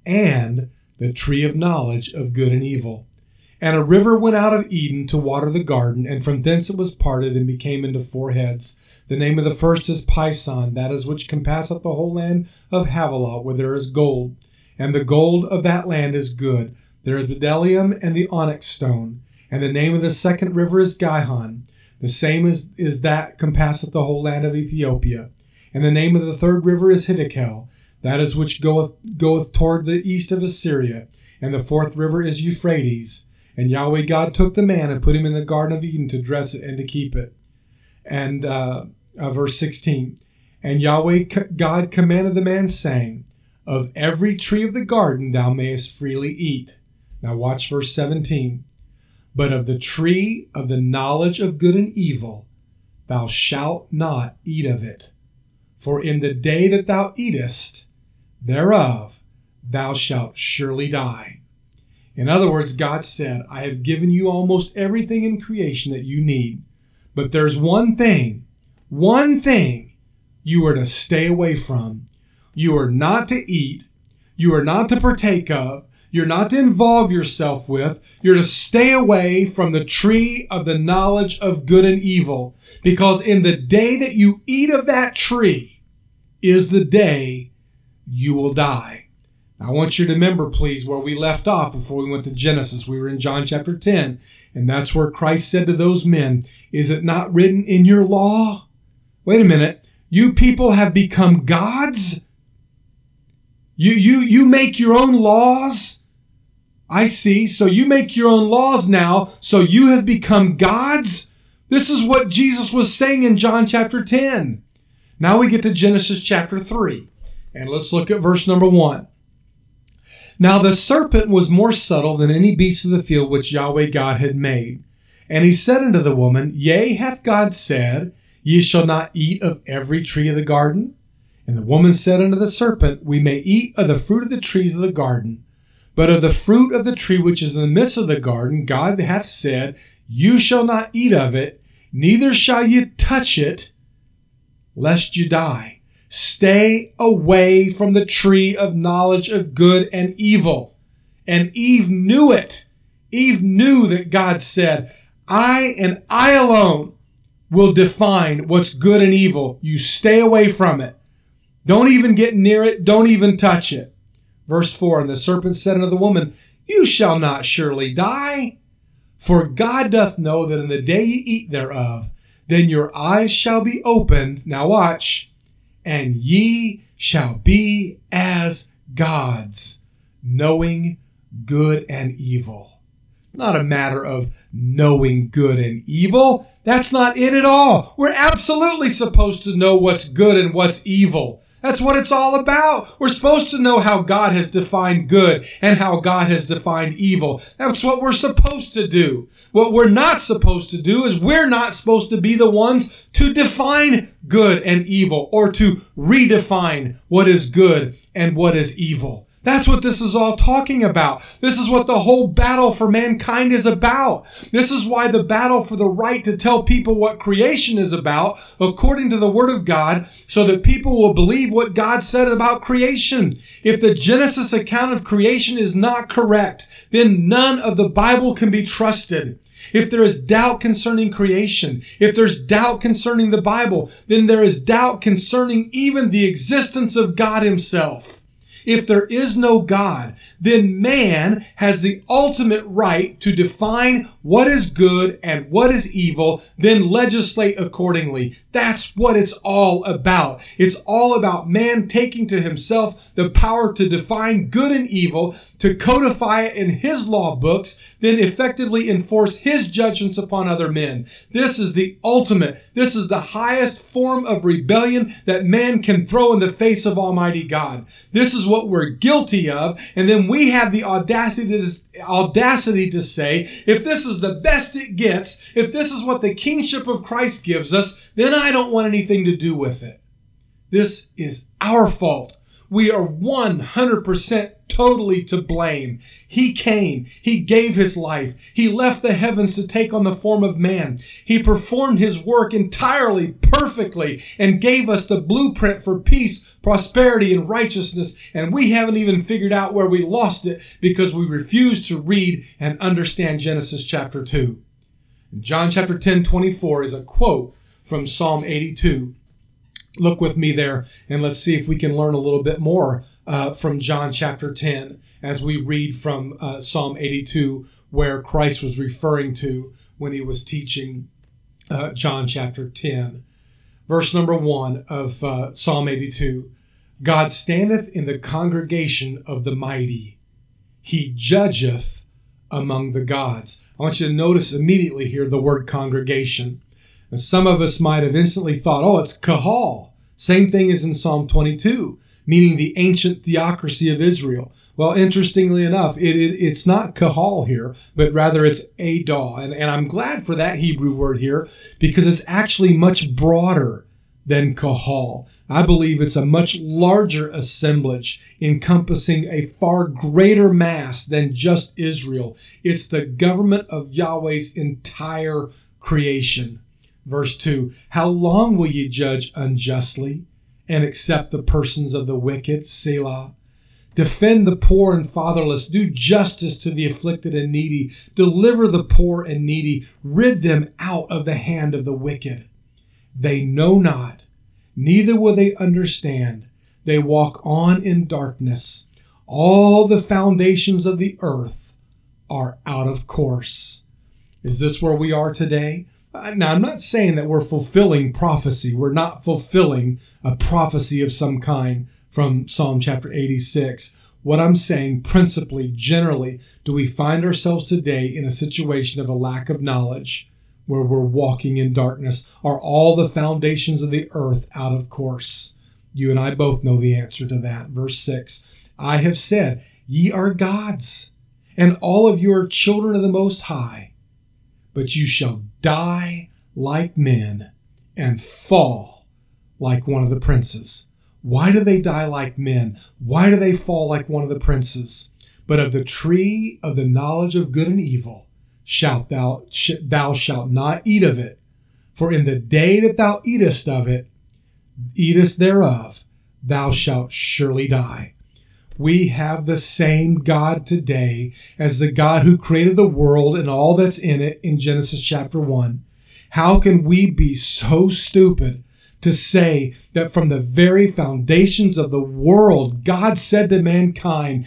and the tree of knowledge of good and evil. And a river went out of Eden to water the garden, and from thence it was parted and became into four heads. The name of the first is Pison, that is which compasseth the whole land of Havilah, where there is gold. And the gold of that land is good. There is bdellium and the onyx stone. And the name of the second river is Gihon. The same is, is that compasseth the whole land of Ethiopia. And the name of the third river is Hiddekel. That is which goeth, goeth toward the east of Assyria. And the fourth river is Euphrates. And Yahweh God took the man and put him in the Garden of Eden to dress it and to keep it. And uh, uh, verse sixteen. And Yahweh God commanded the man, saying, Of every tree of the garden thou mayest freely eat. Now watch verse seventeen. But of the tree of the knowledge of good and evil thou shalt not eat of it. For in the day that thou eatest thereof thou shalt surely die. In other words, God said, I have given you almost everything in creation that you need. But there's one thing, one thing you are to stay away from. You are not to eat. You are not to partake of. You're not to involve yourself with. You're to stay away from the tree of the knowledge of good and evil. Because in the day that you eat of that tree is the day you will die. I want you to remember, please, where we left off before we went to Genesis. We were in John chapter ten, and that's where Christ said to those men, is it not written in your law? Wait a minute. You people have become gods? You, you, you make your own laws? I see. So you make your own laws now, so you have become gods? This is what Jesus was saying in John chapter ten. Now we get to Genesis chapter three, and let's look at verse number one. Now the serpent was more subtle than any beast of the field which Yahweh God had made. And he said unto the woman, Yea, hath God said, Ye shall not eat of every tree of the garden? And the woman said unto the serpent, We may eat of the fruit of the trees of the garden, but of the fruit of the tree which is in the midst of the garden, God hath said, You shall not eat of it, neither shall ye touch it, lest you die. Stay away from the tree of knowledge of good and evil. And Eve knew it. Eve knew that God said, I and I alone will define what's good and evil. You stay away from it. Don't even get near it. Don't even touch it. Verse four, And the serpent said unto the woman, You shall not surely die. For God doth know that in the day ye eat thereof, then your eyes shall be opened. Now watch. And ye shall be as gods, knowing good and evil. It's not a matter of knowing good and evil. That's not it at all. We're absolutely supposed to know what's good and what's evil. That's what it's all about. We're supposed to know how God has defined good and how God has defined evil. That's what we're supposed to do. What we're not supposed to do is we're not supposed to be the ones to define good and evil or to redefine what is good and what is evil. That's what this is all talking about. This is what the whole battle for mankind is about. This is why the battle for the right to tell people what creation is about, according to the Word of God, so that people will believe what God said about creation. If the Genesis account of creation is not correct, then none of the Bible can be trusted. If there is doubt concerning creation, if there's doubt concerning the Bible, then there is doubt concerning even the existence of God Himself. If there is no God, then man has the ultimate right to define what is good and what is evil, then legislate accordingly. That's what it's all about. It's all about man taking to himself the power to define good and evil, to codify it in his law books, then effectively enforce his judgments upon other men. This is the ultimate, this is the highest form of rebellion that man can throw in the face of Almighty God. This is what we're guilty of, and then we have the audacity to, audacity to say, if this is the best it gets, if this is what the kingship of Christ gives us, then I don't want anything to do with it. This is our fault. We are one hundred percent totally to blame. He came. He gave His life. He left the heavens to take on the form of man. He performed His work entirely, perfectly, and gave us the blueprint for peace, prosperity, and righteousness. And we haven't even figured out where we lost it because we refuse to read and understand Genesis chapter two. John chapter ten, twenty-four is a quote from Psalm eighty-two. Look with me there and let's see if we can learn a little bit more uh, from John chapter ten as we read from uh, Psalm eighty-two, where Christ was referring to when He was teaching uh, John chapter ten. Verse number one of uh, Psalm eighty-two. God standeth in the congregation of the mighty. He judgeth among the gods. I want you to notice immediately here the word congregation. And some of us might have instantly thought, oh, it's Kahal. Same thing as in Psalm twenty-two, meaning the ancient theocracy of Israel. Well, interestingly enough, it, it it's not Kahal here, but rather it's Adah. And, and I'm glad for that Hebrew word here because it's actually much broader than Kahal. I believe it's a much larger assemblage encompassing a far greater mass than just Israel. It's the government of Yahweh's entire creation. Verse two, how long will ye judge unjustly and accept the persons of the wicked? Selah. Defend the poor and fatherless. Do justice to the afflicted and needy. Deliver the poor and needy. Rid them out of the hand of the wicked. They know not, neither will they understand. They walk on in darkness. All the foundations of the earth are out of course. Is this where we are today? Now, I'm not saying that we're fulfilling prophecy. We're not fulfilling a prophecy of some kind from Psalm chapter eighty-six. What I'm saying principally, generally, do we find ourselves today in a situation of a lack of knowledge? where we're walking in darkness? Are all the foundations of the earth out of course? You and I both know the answer to that. Verse six, I have said, ye are gods, and all of you are children of the Most High, but you shall die like men and fall like one of the princes. Why do they die like men? Why do they fall like one of the princes? But of the tree of the knowledge of good and evil shalt thou, sh- thou shalt not eat of it. For in the day that thou eatest of it, eatest thereof, thou shalt surely die. We have the same God today as the God who created the world and all that's in it in Genesis chapter one. How can we be so stupid to say that from the very foundations of the world, God said to mankind,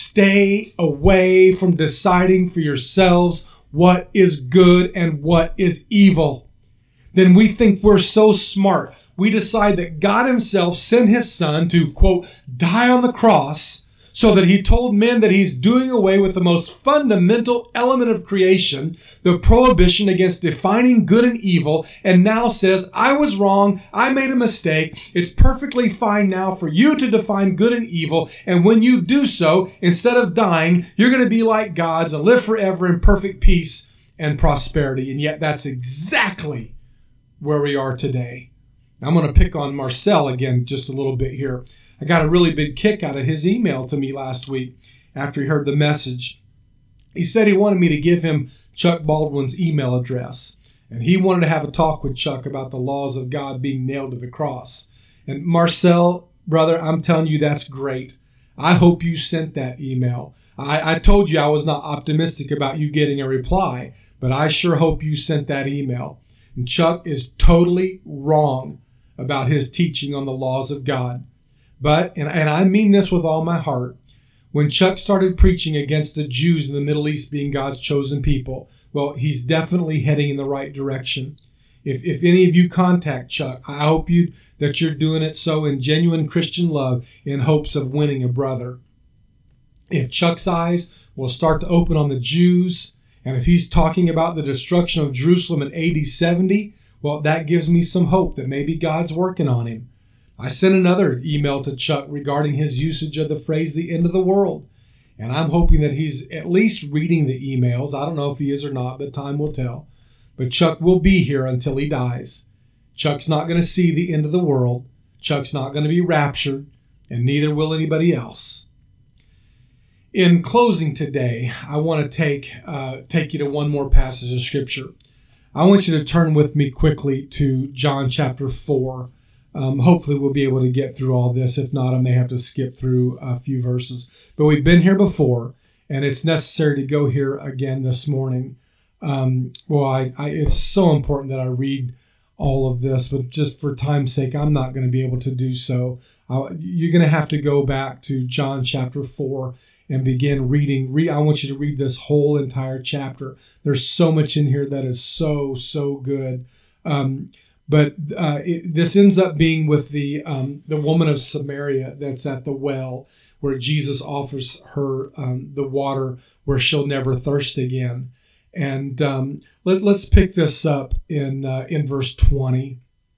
stay away from deciding for yourselves what is good and what is evil? Then we think we're so smart. We decide that God himself sent his son to, quote, die on the cross so that he told men that he's doing away with the most fundamental element of creation, the prohibition against defining good and evil, and now says, I was wrong, I made a mistake, it's perfectly fine now for you to define good and evil, and when you do so, instead of dying, you're going to be like gods and live forever in perfect peace and prosperity. And yet that's exactly where we are today. I'm going to pick on Marcel again just a little bit here. I got a really big kick out of his email to me last week after he heard the message. He said he wanted me to give him Chuck Baldwin's email address, and he wanted to have a talk with Chuck about the laws of God being nailed to the cross. And Marcel, brother, I'm telling you, that's great. I hope you sent that email. I, I told you I was not optimistic about you getting a reply, but I sure hope you sent that email. And Chuck is totally wrong about his teaching on the laws of God. But, and, and I mean this with all my heart, when Chuck started preaching against the Jews in the Middle East being God's chosen people, well, he's definitely heading in the right direction. If if any of you contact Chuck, I hope you that you're doing it so in genuine Christian love in hopes of winning a brother. If Chuck's eyes will start to open on the Jews, and if he's talking about the destruction of Jerusalem in A D seventy, well, that gives me some hope that maybe God's working on him. I sent another email to Chuck regarding his usage of the phrase, the end of the world. And I'm hoping that he's at least reading the emails. I don't know if he is or not, but time will tell. But Chuck will be here until he dies. Chuck's not going to see the end of the world. Chuck's not going to be raptured, and neither will anybody else. In closing today, I want to take uh, take you to one more passage of Scripture. I want you to turn with me quickly to John chapter four. Um, hopefully we'll be able to get through all this. If not, I may have to skip through a few verses. But we've been here before, and it's necessary to go here again this morning. Um, well, I, I, it's so important that I read all of this, but just for time's sake, I'm not going to be able to do so. I'll, you're going to have to go back to John chapter four and begin reading. Read, I want you to read this whole entire chapter. There's so much in here that is so, so good. Um, But uh, it, this ends up being with the um, the woman of Samaria that's at the well, where Jesus offers her um, the water where she'll never thirst again. And um, let, let's pick this up in uh, in verse twenty.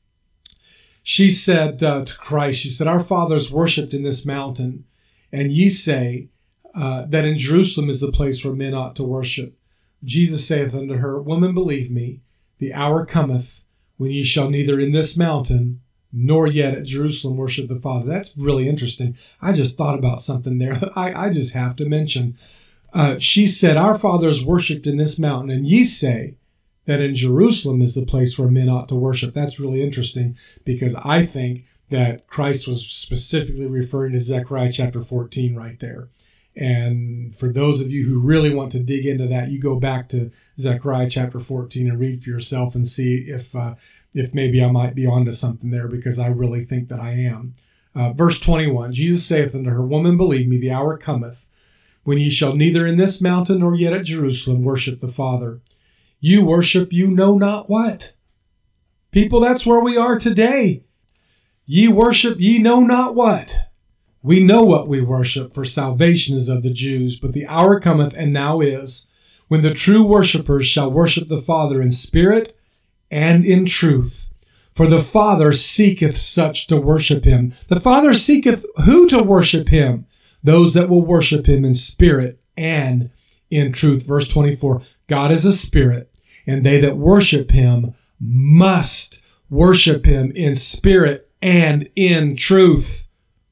She said uh, to Christ, she said, our fathers worshipped in this mountain, and ye say uh, that in Jerusalem is the place where men ought to worship. Jesus saith unto her, woman, believe me, the hour cometh when ye shall neither in this mountain nor yet at Jerusalem worship the Father. That's really interesting. I just thought about something there that I, I just have to mention. Uh, she said, our fathers worshipped in this mountain, and ye say that in Jerusalem is the place where men ought to worship. That's really interesting, because I think that Christ was specifically referring to Zechariah chapter fourteen right there. And for those of you who really want to dig into that, you go back to Zechariah chapter fourteen and read for yourself and see if uh, if maybe I might be onto something there, because I really think that I am. Uh, verse twenty-one, Jesus saith unto her, woman, believe me, the hour cometh when ye shall neither in this mountain nor yet at Jerusalem worship the Father. You worship you know not what. People, that's where we are today. Ye worship ye know not what. We know what we worship, for salvation is of the Jews, but the hour cometh, and now is, when the true worshipers shall worship the Father in spirit and in truth. For the Father seeketh such to worship him. The Father seeketh who to worship him? Those that will worship him in spirit and in truth. Verse twenty-four, God is a spirit, and they that worship him must worship him in spirit and in truth.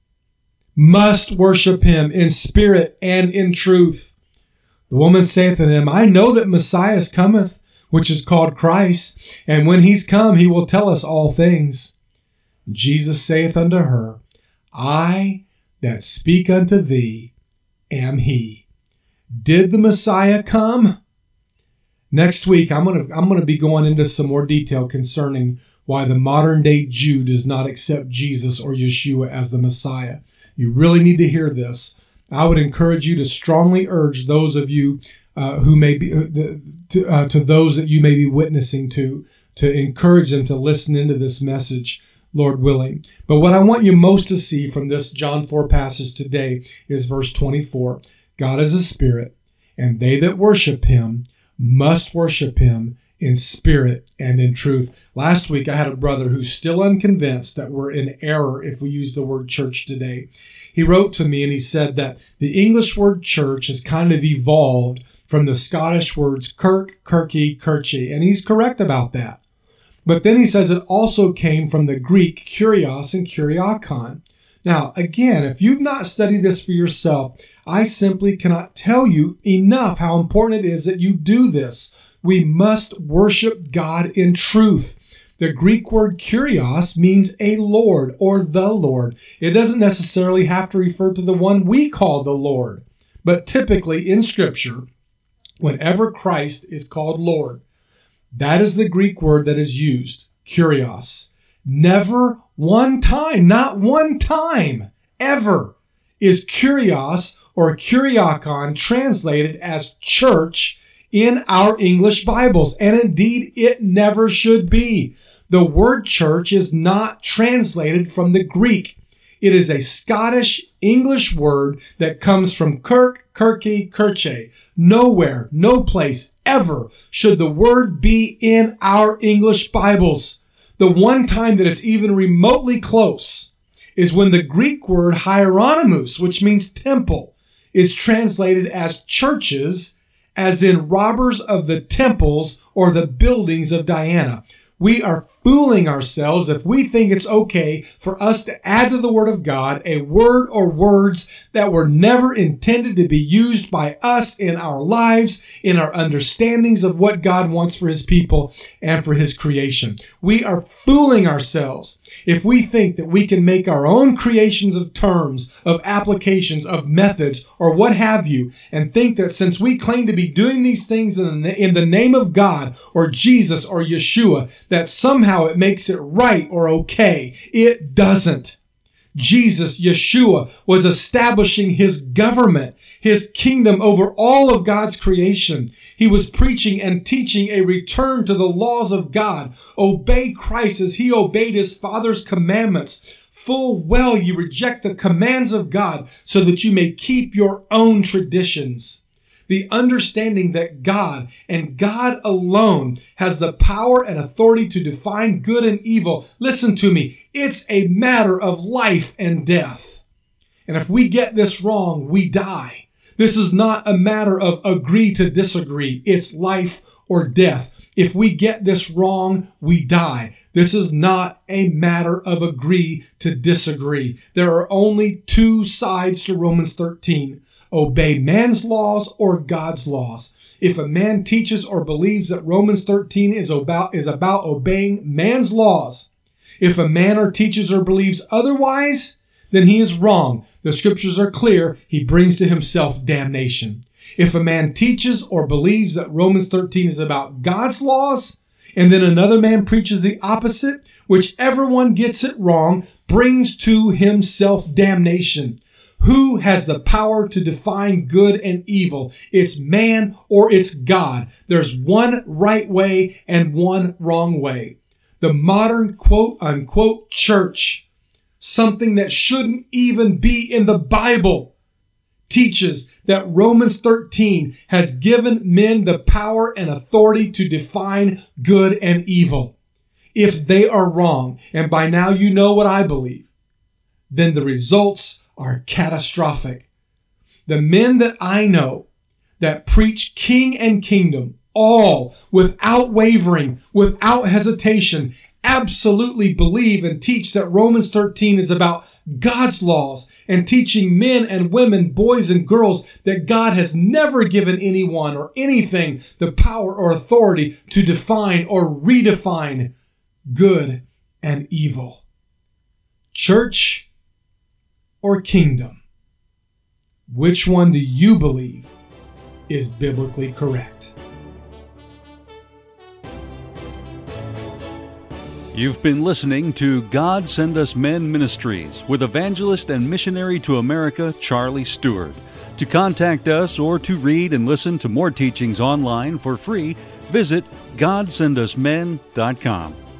Must worship him in spirit and in truth. The woman saith unto him, I know that Messiah cometh, which is called Christ, and when he's come, he will tell us all things. Jesus saith unto her, I that speak unto thee am he. Did the Messiah come? Next week, I'm going to I'm going to be going into some more detail concerning why the modern day Jew does not accept Jesus or Yeshua as the Messiah. You really need to hear this. I would encourage you to strongly urge those of you uh, who may be uh, to, uh, to those that you may be witnessing to, to encourage them to listen into this message, Lord willing. But what I want you most to see from this John four passage today is verse twenty-four. God is a spirit, and they that worship him must worship him in spirit and in truth. Last week, I had a brother who's still unconvinced that we're in error if we use the word church today. He wrote to me and he said that the English word church has kind of evolved from the Scottish words kirk, kirky, kirche, and he's correct about that. But then he says it also came from the Greek kurios and kuriakon. Now, again, if you've not studied this for yourself, I simply cannot tell you enough how important it is that you do this. We must worship God in truth. The Greek word kurios means a Lord or the Lord. It doesn't necessarily have to refer to the one we call the Lord. But typically in Scripture, whenever Christ is called Lord, that is the Greek word that is used, kurios. Never one time, not one time, ever, is kurios or kuriakon translated as church in our English Bibles. And indeed, it never should be. The word church is not translated from the Greek. It is a Scottish English word that comes from kirk, kirky, kirche. Nowhere, no place, ever should the word be in our English Bibles. The one time that it's even remotely close is when the Greek word hieronymus, which means temple, is translated as churches, as in robbers of the temples or the buildings of Diana. We are fooling ourselves if we think it's okay for us to add to the Word of God a word or words that were never intended to be used by us in our lives, in our understandings of what God wants for His people and for His creation. We are fooling ourselves if we think that we can make our own creations of terms, of applications, of methods, or what have you, and think that since we claim to be doing these things in the, in the name of God or Jesus or Yeshua, that somehow it makes it right or okay. It doesn't. Jesus, Yeshua, was establishing His government, His kingdom over all of God's creation. He was preaching and teaching a return to the laws of God. Obey Christ as He obeyed His Father's commandments. Full well you reject the commands of God so that you may keep your own traditions. The understanding that God and God alone has the power and authority to define good and evil. Listen to me. It's a matter of life and death. And if we get this wrong, we die. This is not a matter of agree to disagree. It's life or death. If we get this wrong, we die. This is not a matter of agree to disagree. There are only two sides to Romans thirteen. Obey man's laws or God's laws. If a man teaches or believes that Romans thirteen is about, is about obeying man's laws, if a man or teaches or believes otherwise, then he is wrong. The scriptures are clear. He brings to himself damnation. If a man teaches or believes that Romans thirteen is about God's laws, and then another man preaches the opposite, whichever one gets it wrong brings to himself damnation. Who has the power to define good and evil? It's man or it's God. There's one right way and one wrong way. The modern quote unquote church, something that shouldn't even be in the Bible, teaches that Romans thirteen has given men the power and authority to define good and evil. If they are wrong, and by now you know what I believe, then the results are catastrophic. The men that I know that preach king and kingdom, all without wavering, without hesitation, absolutely believe and teach that Romans thirteen is about God's laws and teaching men and women, boys and girls, that God has never given anyone or anything the power or authority to define or redefine good and evil. Church or kingdom? Which one do you believe is biblically correct? You've been listening to God Send Us Men Ministries with evangelist and missionary to America, Charlie Stewart. To contact us or to read and listen to more teachings online for free, visit god send us men dot com.